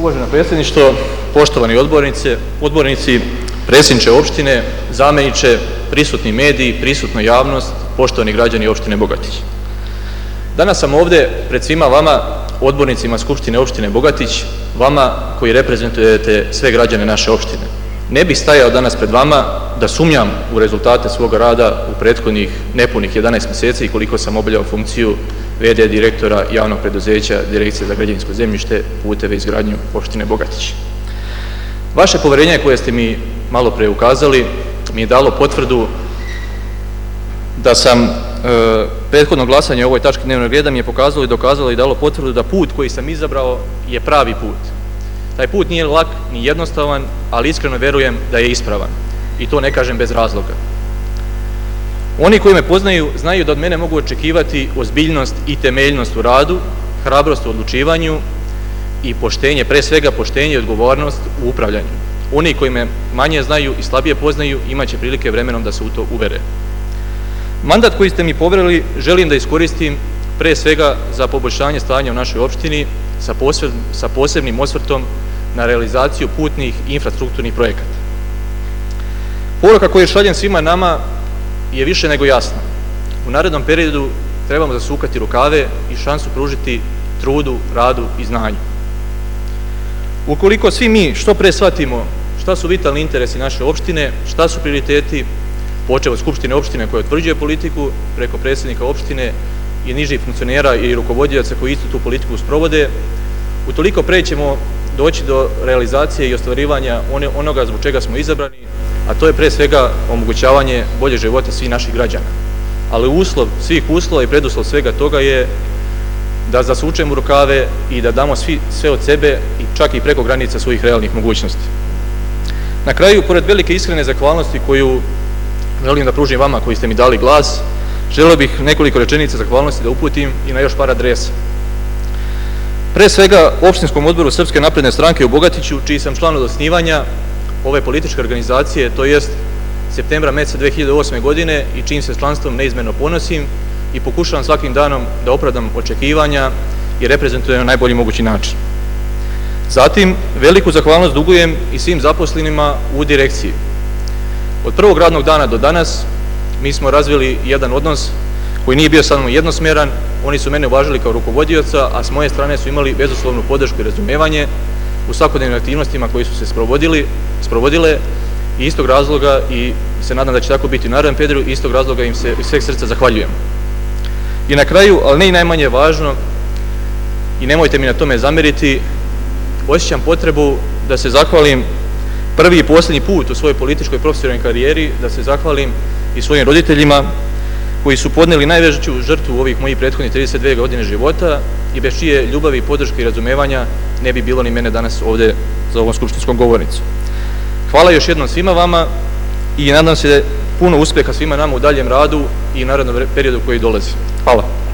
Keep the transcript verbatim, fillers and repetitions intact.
Uvaženo predsjedništvo, poštovani odbornice, odbornici, predsjedniče opštine, zamjeniče, prisutni mediji, prisutna javnost, poštovani građani opštine Bogatić. Danas sam ovdje pred svima vama, odbornicima Skupštine opštine Bogatić, vama koji reprezentujete sve građane naše opštine. Ne bih stajao danas pred vama da sumnjam u rezultate svoga rada u prethodnih nepunih jedanaest mjeseci koliko sam obavljao funkciju ve de direktora javnog preduzeća Direkcije za građevinsko zemljište, puteve i izgradnju opštine Bogatić. Vaše poverenje koje ste mi malo pre ukazali mi je dalo potvrdu da sam e, prethodno glasanje o ovoj tački dnevnog reda mi je pokazalo i dokazalo i dalo potvrdu da put koji sam izabrao je pravi put. Taj put nije lak ni jednostavan, ali iskreno verujem da je ispravan. I to ne kažem bez razloga. Oni koji me poznaju znaju da od mene mogu očekivati ozbiljnost i temeljnost u radu, hrabrost u odlučivanju i poštenje, pre svega poštenje i odgovornost u upravljanju. Oni koji me manje znaju i slabije poznaju imat će prilike vremenom da se u to uvere. Mandat koji ste mi poverili želim da iskoristim pre svega za poboljšanje stanja u našoj opštini sa, poseb, sa posebnim osvrtom na realizaciju putnih i infrastrukturnih projekata. Poruka koju šaljem svima nama je više nego jasna. U narednom periodu trebamo zasukati rukave i šansu pružiti trudu, radu i znanju. Ukoliko svi mi što pre shvatimo šta su vitalni interesi naše opštine, šta su prioriteti, počev od Skupštine opštine koja utvrđuje politiku, preko predsjednika opštine i nižih funkcionera i rukovodioca koji istu tu politiku sprovode, utoliko pre ćemo doći do realizacije i ostvarivanja onoga zbog čega smo izabrani, a to je pre svega omogućavanje bolje života svih naših građana. Ali uslov svih uslova i preduslov svega toga je da zasučemo rukave i da damo svi, sve od sebe i čak i preko granica svojih realnih mogućnosti. Na kraju, pored velike iskrene zahvalnosti koju želim da pružim vama koji ste mi dali glas, želeo bih nekoliko rečenica zahvalnosti da uputim i na još par adresa. Pre svega, opštinskom odboru Srpske napredne stranke u Bogatiću, čiji sam član od osnivanja ove političke organizacije, to jest septembra meseca dve hiljade osme. godine i čijim se članstvom neizmjerno ponosim i pokušavam svakim danom da opravdam očekivanja i reprezentujem na najbolji mogući način. Zatim, veliku zahvalnost dugujem i svim zaposlenima u direkciji. Od prvog radnog dana do danas mi smo razvili jedan odnos koji nije bio samo jednosmjeran, oni su mene uvažili kao rukovodioca, a s moje strane su imali bezuslovnu podršku i razumevanje u svakodnevnim aktivnostima koji su se sprovodili, sprovodile i istog razloga, i se nadam da će tako biti u narednom periodu, i istog razloga im se iz sveg srca zahvaljujem. I na kraju, ali ne i najmanje važno, i nemojte mi na tome zameriti, osjećam potrebu da se zahvalim prvi i posljednji put u svojoj političkoj profesionalnoj karijeri, da se zahvalim i svojim roditeljima koji su podneli najveću žrtvu u ovih mojih prethodnih trideset dve godine života i bez čije ljubavi, podrške i razumevanja ne bi bilo ni mene danas ovdje za ovom skupštinskom govornicom. Hvala još jednom svima vama i nadam se puno uspeha svima nama u daljem radu i narednom periodu koji dolazi. Hvala.